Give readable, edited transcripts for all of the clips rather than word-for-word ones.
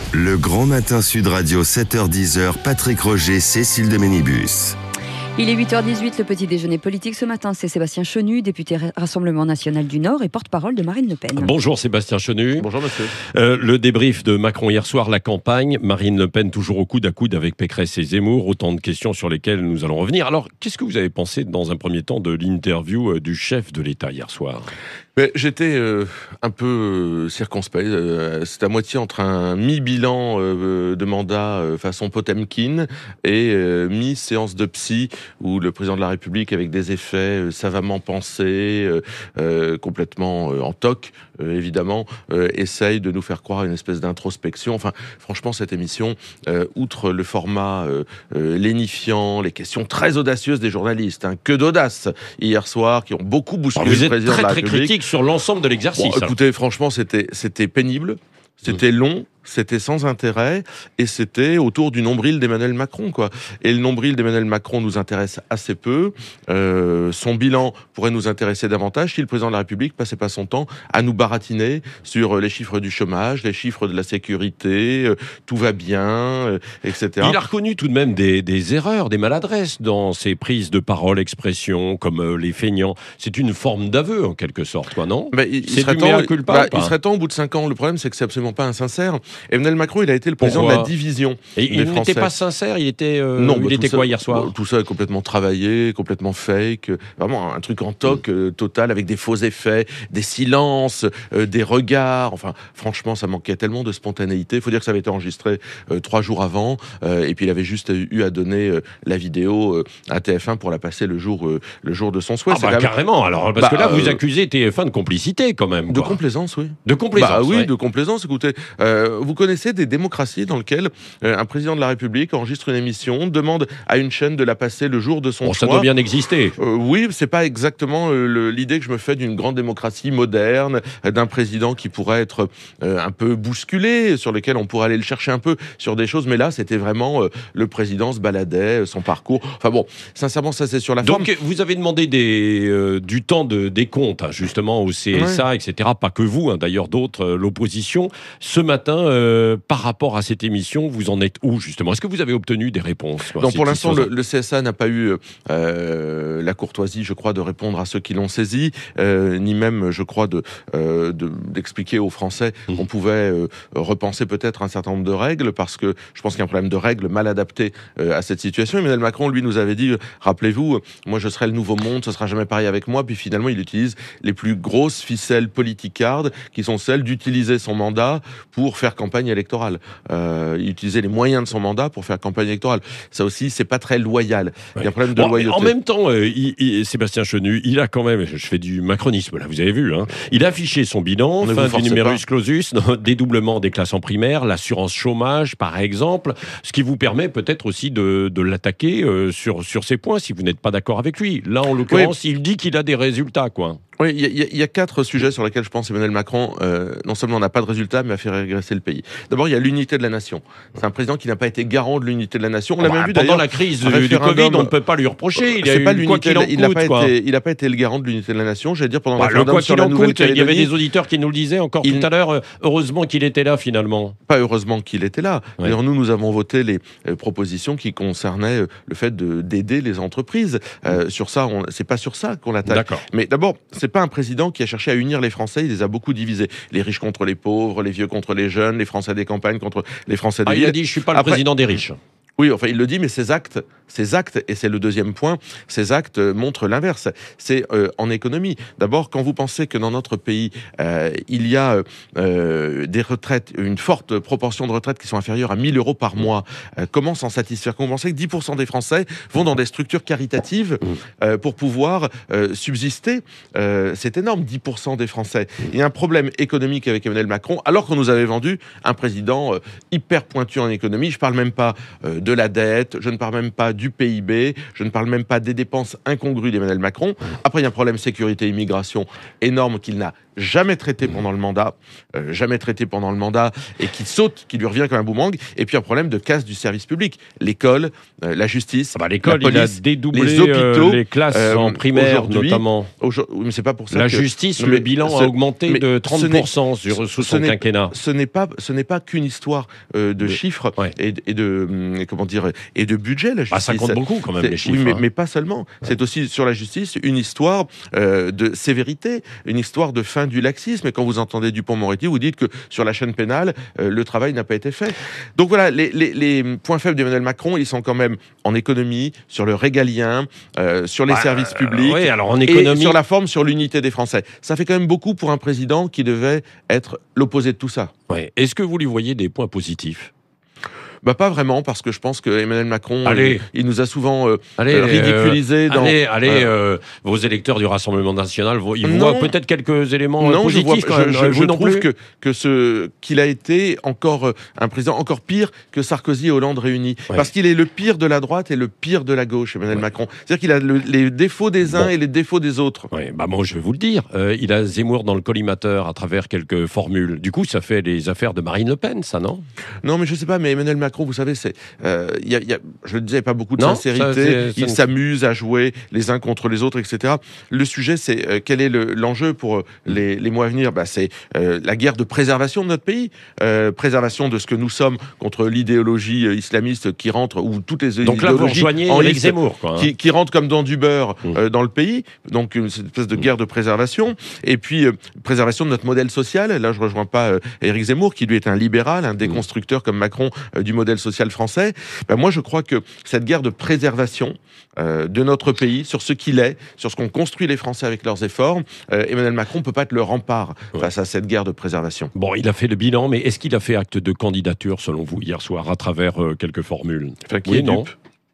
Le Grand Matin Sud Radio, 7h-10h, Patrick Roger, Cécile de Ménibus. Il est 8h18, le petit déjeuner politique. Ce matin, c'est Sébastien Chenu, député Rassemblement National du Nord et porte-parole de Marine Le Pen. Bonjour Sébastien Chenu. Bonjour monsieur. Le débrief de Macron hier soir, la campagne. Marine Le Pen toujours au coude à coude avec Pécresse et Zemmour. Autant de questions sur lesquelles nous allons revenir. Alors, qu'est-ce que vous avez pensé dans un premier temps de l'interview du chef de l'État hier soir ? J'étais un peu circonspect. C'est à moitié entre un mi-bilan de mandat façon Potemkin et mi-séance de psy où le président de la République, avec des effets savamment pensés, complètement en toc, évidemment, essaye de nous faire croire à une espèce d'introspection. Enfin, franchement, cette émission, outre le format lénifiant, les questions très audacieuses des journalistes, que d'audace hier soir, qui ont beaucoup bousculé le président de la République. Vous êtes très critique sur l'ensemble de l'exercice. Bon, écoutez, franchement, c'était pénible, c'était long. C'était sans intérêt et c'était autour du nombril d'Emmanuel Macron, quoi. Et le nombril d'Emmanuel Macron nous intéresse assez peu. Son bilan pourrait nous intéresser davantage si le président de la République passait pas son temps à nous baratiner sur les chiffres du chômage, les chiffres de la sécurité, tout va bien, etc. Il a reconnu tout de même des erreurs, des maladresses dans ses prises de parole, expressions, comme les feignants. C'est une forme d'aveu, en quelque sorte, quoi, non ? Il serait temps, au bout de 5 ans. Le problème, c'est que c'est absolument pas insincère. Emmanuel Macron, il a été le président de la division des Français. Il n'était pas sincère, il était quoi hier soir ? Tout ça est complètement travaillé, complètement fake, vraiment un truc en toc total, avec des faux effets, des silences, des regards. Enfin, franchement, ça manquait tellement de spontanéité. Il faut dire que ça avait été enregistré 3 jours avant, et puis il avait juste eu à donner la vidéo à TF1 pour la passer le jour de son souhait. Carrément, alors, parce que là, vous accusez TF1 de complicité, quand même. De complaisance, oui. De complaisance, oui, de complaisance. Écoutez, vous connaissez des démocraties dans lesquelles un président de la République enregistre une émission, demande à une chaîne de la passer le jour de son choix. Ça doit bien exister. Oui, c'est pas exactement l'idée que je me fais d'une grande démocratie moderne, d'un président qui pourrait être un peu bousculé, sur lequel on pourrait aller le chercher un peu sur des choses. Mais là, c'était vraiment le président se baladait, son parcours. Enfin bon, sincèrement, ça c'est sur la forme. Donc, vous avez demandé du temps des comptes, justement, au CSA, etc. Pas que vous, d'ailleurs, d'autres, l'opposition. Ce matin, par rapport à cette émission, vous en êtes où, justement ? Est-ce que vous avez obtenu des réponses ? Non, pour l'instant, le CSA n'a pas eu la courtoisie, je crois, de répondre à ceux qui l'ont saisi, ni même, je crois, d'expliquer aux Français qu'on pouvait repenser peut-être un certain nombre de règles, parce que je pense qu'il y a un problème de règles mal adaptées à cette situation. Emmanuel Macron, lui, nous avait dit, rappelez-vous, moi je serai le nouveau monde, ce sera jamais pareil avec moi, puis finalement il utilise les plus grosses ficelles politicardes, qui sont celles d'utiliser son mandat pour faire campagne électorale. Utiliser les moyens de son mandat pour faire campagne électorale. Ça aussi, c'est pas très loyal. Il y a un problème de loyauté. En même temps, Sébastien Chenu, il a quand même, je fais du macronisme là, vous avez vu, il a affiché son bilan, fin du numerus clausus, dédoublement des classes en primaire, l'assurance chômage par exemple, ce qui vous permet peut-être aussi de l'attaquer sur ces points si vous n'êtes pas d'accord avec lui. Là, en l'occurrence, il dit qu'il a des résultats, quoi. Oui, il y a 4 sujets sur lesquels je pense Emmanuel Macron, non seulement n'a pas de résultats, mais a fait régresser le pays. D'abord, il y a l'unité de la nation. C'est un président qui n'a pas été garant de l'unité de la nation. On l'a même vu pendant la crise du Covid, on ne peut pas lui reprocher. Il n'a pas été le garant de l'unité de la nation. J'allais dire pendant le référendum sur la Nouvelle-Calédonie. Il y avait des auditeurs qui nous le disaient encore tout à l'heure. Heureusement qu'il était là, finalement. Pas heureusement qu'il était là. Ouais. D'ailleurs, nous avons voté les propositions qui concernaient le fait d'aider les entreprises. Sur ça, c'est pas sur ça qu'on l'attaque. D'accord. Mais d'abord, c'est pas un président qui a cherché à unir les Français, il les a beaucoup divisés. Les riches contre les pauvres, les vieux contre les jeunes, les Français des campagnes contre les Français des villes. Il a dit, je suis pas le président des riches. Oui, enfin, il le dit, mais ses actes, et c'est le deuxième point, ses actes montrent l'inverse. C'est en économie. D'abord, quand vous pensez que dans notre pays, il y a des retraites, une forte proportion de retraites qui sont inférieures à 1 000 € par mois, comment s'en satisfaire ? Quand vous pensez que 10% des Français vont dans des structures caritatives pour pouvoir subsister, c'est énorme, 10% des Français. Il y a un problème économique avec Emmanuel Macron, alors qu'on nous avait vendu un président hyper pointu en économie. Je parle même pas de la dette, je ne parle même pas du PIB, je ne parle même pas des dépenses incongrues d'Emmanuel Macron. Après, il y a un problème sécurité-immigration énorme qu'il n'a jamais traité pendant le mandat, et qui saute, qui lui revient comme un boomerang. Et puis un problème de casse du service public. L'école, la justice, l'école, la police, il a dédoublé les hôpitaux, les classes en primaire notamment. Oui, mais c'est pas pour ça. La justice, le bilan a augmenté de 30% sous son quinquennat. Ce n'est pas qu'une histoire de chiffres et de comment dire et de budget. La justice, ça compte beaucoup quand même les chiffres. Oui, mais pas seulement. C'est aussi sur la justice une histoire de sévérité, une histoire de fin du laxisme. Et quand vous entendez Dupond-Moretti, vous dites que sur la chaîne pénale, le travail n'a pas été fait. Donc voilà, les points faibles d'Emmanuel Macron, ils sont quand même en économie, sur le régalien, sur les services publics, alors en économie, et sur la forme, sur l'unité des Français. Ça fait quand même beaucoup pour un président qui devait être l'opposé de tout ça. Ouais. Est-ce que vous lui voyez des points positifs ? Pas vraiment, parce que je pense que Emmanuel Macron, il nous a souvent ridiculisés. Vos électeurs du Rassemblement National, ils voient peut-être quelques éléments positifs. Je trouve qu'il a été encore un président encore pire que Sarkozy et Hollande réunis. Ouais. Parce qu'il est le pire de la droite et le pire de la gauche, Emmanuel Macron. C'est-à-dire qu'il a les défauts des uns et les défauts des autres. Ouais, moi, je vais vous le dire. Il a Zemmour dans le collimateur à travers quelques formules. Du coup, ça fait les affaires de Marine Le Pen, ça, non ? Non, mais je sais pas, mais Emmanuel Macron, vous savez, je le disais, pas beaucoup de sincérité. Il s'amuse à jouer les uns contre les autres, etc. Le sujet, c'est quel est l'enjeu pour les mois à venir ? C'est la guerre de préservation de notre pays, préservation de ce que nous sommes contre l'idéologie islamiste qui rentre, ou toutes les donc là, vous rejoignez Éric Zemmour, qui rentre comme dans du beurre dans le pays. Donc une espèce de guerre de préservation. Et puis préservation de notre modèle social. Là, je rejoins pas Éric Zemmour, qui lui est un libéral, un déconstructeur comme Macron du modèle social français. Moi, je crois que cette guerre de préservation de notre pays, sur ce qu'il est, sur ce qu'ont construit les Français avec leurs efforts, Emmanuel Macron ne peut pas être le rempart face à cette guerre de préservation. Bon, il a fait le bilan, mais est-ce qu'il a fait acte de candidature, selon vous, hier soir, à travers quelques formules ? Qui est dupe ?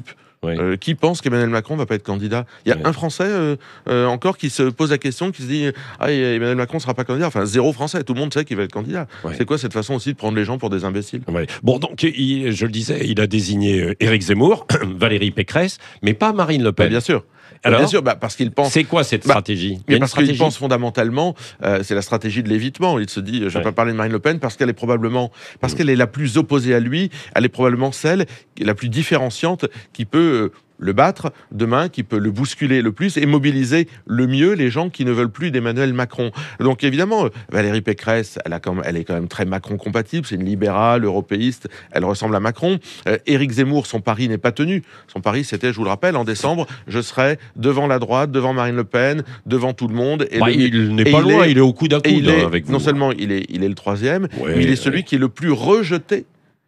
Qui pense qu'Emmanuel Macron ne va pas être candidat ? Il y a un Français encore qui se pose la question, qui se dit Emmanuel Macron ne sera pas candidat. Enfin, 0 Français, tout le monde sait qu'il va être candidat. C'est quoi cette façon aussi de prendre les gens pour des imbéciles ? Bon, donc, je le disais, il a désigné Éric Zemmour, Valérie Pécresse, mais pas Marine Le Pen. Bien sûr. Alors, bien sûr, parce qu'il pense. C'est quoi cette stratégie ? Parce qu'il pense fondamentalement, c'est la stratégie de l'évitement. Il se dit, je ne vais pas parler de Marine Le Pen parce qu'elle est la plus opposée à lui. Elle est probablement celle la plus différenciante qui peut le battre demain, qui peut le bousculer le plus et mobiliser le mieux les gens qui ne veulent plus d'Emmanuel Macron. Donc évidemment, Valérie Pécresse, elle est quand même très Macron-compatible, c'est une libérale, européiste, elle ressemble à Macron. Éric Zemmour, son pari n'est pas tenu. Son pari, c'était, je vous le rappelle, en décembre, je serai devant la droite, devant Marine Le Pen, devant tout le monde. Et il n'est pas loin, il est au coude à coude avec vous. Non seulement il est le troisième, mais il est celui qui est le plus rejeté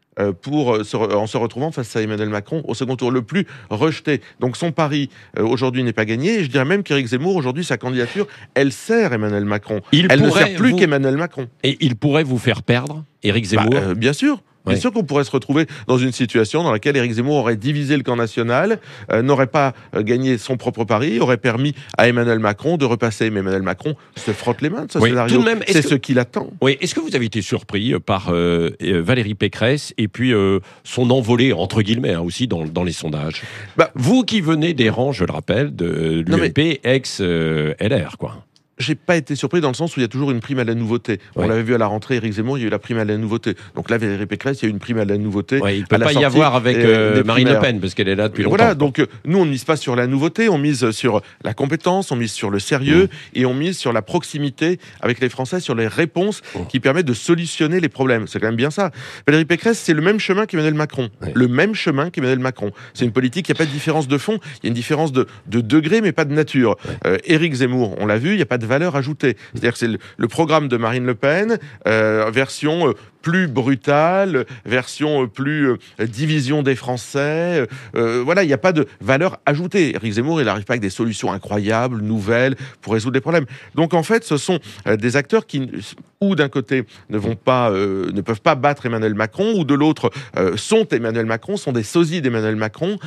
en se retrouvant face à Emmanuel Macron au second tour, le plus rejeté. Donc son pari aujourd'hui n'est pas gagné. Et je dirais même qu'Éric Zemmour, aujourd'hui, sa candidature, elle sert Emmanuel Macron. Elle ne sert plus qu'Emmanuel Macron. Et il pourrait vous faire perdre, Éric Zemmour ? Bien sûr. Bien sûr qu'on pourrait se retrouver dans une situation dans laquelle Éric Zemmour aurait divisé le camp national, n'aurait pas gagné son propre pari, aurait permis à Emmanuel Macron de repasser. Mais Emmanuel Macron se frotte les mains de ce scénario. C'est ce qu'il attend. Oui. Est-ce que vous avez été surpris par Valérie Pécresse et puis son envolée, entre guillemets, aussi dans les sondages ? Vous qui venez des rangs, je le rappelle, de l'UMP ex-LR, quoi. J'ai pas été surpris dans le sens où il y a toujours une prime à la nouveauté. On l'avait vu à la rentrée, Éric Zemmour, il y a eu la prime à la nouveauté. Donc là, Valérie Pécresse, il y a eu une prime à la nouveauté. Il ne peut pas y avoir avec Marine Le Pen, parce qu'elle est là depuis longtemps. Voilà, donc nous, on ne mise pas sur la nouveauté, on mise sur la compétence, on mise sur le sérieux, et on mise sur la proximité avec les Français, sur les réponses qui permettent de solutionner les problèmes. C'est quand même bien ça. Valérie Pécresse, c'est le même chemin qu'Emmanuel Macron. Le même chemin qu'Emmanuel Macron. C'est une politique, il n'y a pas de différence de fond, il y a une différence de degré, mais pas de nature. Éric Zemmour, on l'a vu, il n'y a pas de valeur ajoutée. C'est-à-dire que c'est le programme de Marine Le Pen, version plus brutale, version plus division des Français. Voilà, il n'y a pas de valeur ajoutée. Éric Zemmour, il n'arrive pas avec des solutions incroyables, nouvelles, pour résoudre les problèmes. Donc en fait, ce sont des acteurs qui, ou d'un côté, ne peuvent pas battre Emmanuel Macron, ou de l'autre, sont Emmanuel Macron, sont des sosies d'Emmanuel Macron.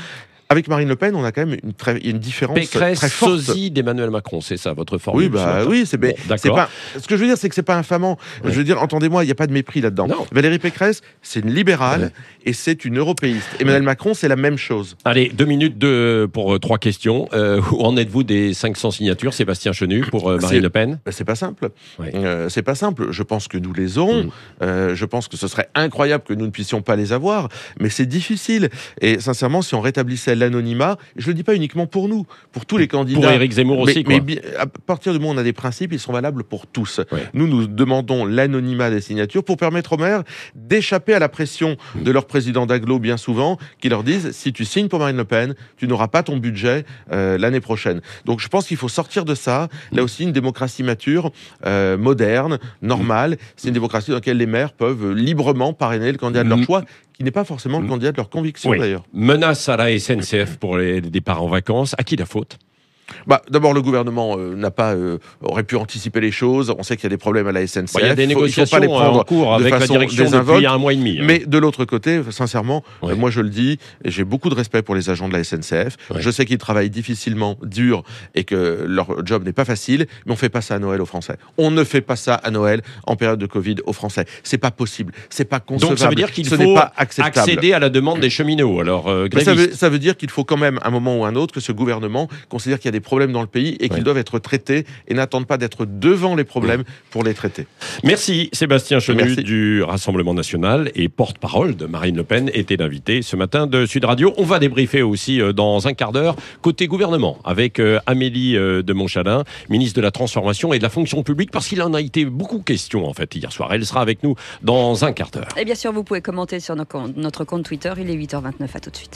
Avec Marine Le Pen, on a quand même une différence Pécresse, très forte. sosie d'Emmanuel Macron, c'est ça votre formule? Oui, c'est pas. Ce que je veux dire, c'est que c'est pas infamant. Ouais. Je veux dire, entendez-moi, il n'y a pas de mépris là-dedans. Non. Valérie Pécresse, c'est une libérale et c'est une européiste. Emmanuel Macron, c'est la même chose. Allez, 2 minutes pour 3 questions. Où en êtes-vous des 500 signatures, Sébastien Chenu, pour Marine Le Pen? C'est pas simple. Ouais. C'est pas simple. Je pense que nous les aurons. Je pense que ce serait incroyable que nous ne puissions pas les avoir, mais c'est difficile. Et sincèrement, si on rétablissait l'anonymat, je le dis pas uniquement pour nous, pour tous les candidats. Pour Éric Zemmour aussi, quoi. Mais à partir du moment où on a des principes, ils sont valables pour tous. Ouais. Nous demandons l'anonymat des signatures pour permettre aux maires d'échapper à la pression de leur président d'agglo, bien souvent, qui leur disent, si tu signes pour Marine Le Pen, tu n'auras pas ton budget l'année prochaine. Donc je pense qu'il faut sortir de ça. Là aussi, une démocratie mature, moderne, normale. C'est une démocratie dans laquelle les maires peuvent librement parrainer le candidat de leur choix, qui n'est pas forcément le candidat de leur conviction, d'ailleurs. Menace à la SNCF pour les départs en vacances. À qui la faute? D'abord, le gouvernement aurait pu anticiper les choses. On sait qu'il y a des problèmes à la SNCF. Il y a des négociations il faut pas les prendre en cours avec la direction depuis 1 mois et demi. Mais de l'autre côté, sincèrement, moi je le dis, et j'ai beaucoup de respect pour les agents de la SNCF. Je sais qu'ils travaillent difficilement, dur, et que leur job n'est pas facile, mais on ne fait pas ça à Noël aux Français. On ne fait pas ça à Noël en période de Covid aux Français. C'est pas possible, c'est pas concevable. Donc ça veut dire qu'il Ce faut n'est pas acceptable. accéder à la demande des cheminots. Alors, ça veut dire qu'il faut quand même, un moment ou un autre, que ce gouvernement considère qu'il y a des problèmes dans le pays et qu'ils doivent être traités et n'attendent pas d'être devant les problèmes pour les traiter. Merci Sébastien Chenu du Rassemblement National et porte-parole de Marine Le Pen était l'invité ce matin de Sud Radio. On va débriefer aussi dans un quart d'heure côté gouvernement avec Amélie de Montchalin, ministre de la Transformation et de la Fonction publique, parce qu'il en a été beaucoup question en fait hier soir. Elle sera avec nous dans un quart d'heure. Et bien sûr, vous pouvez commenter sur notre compte Twitter. Il est 8h29. À tout de suite.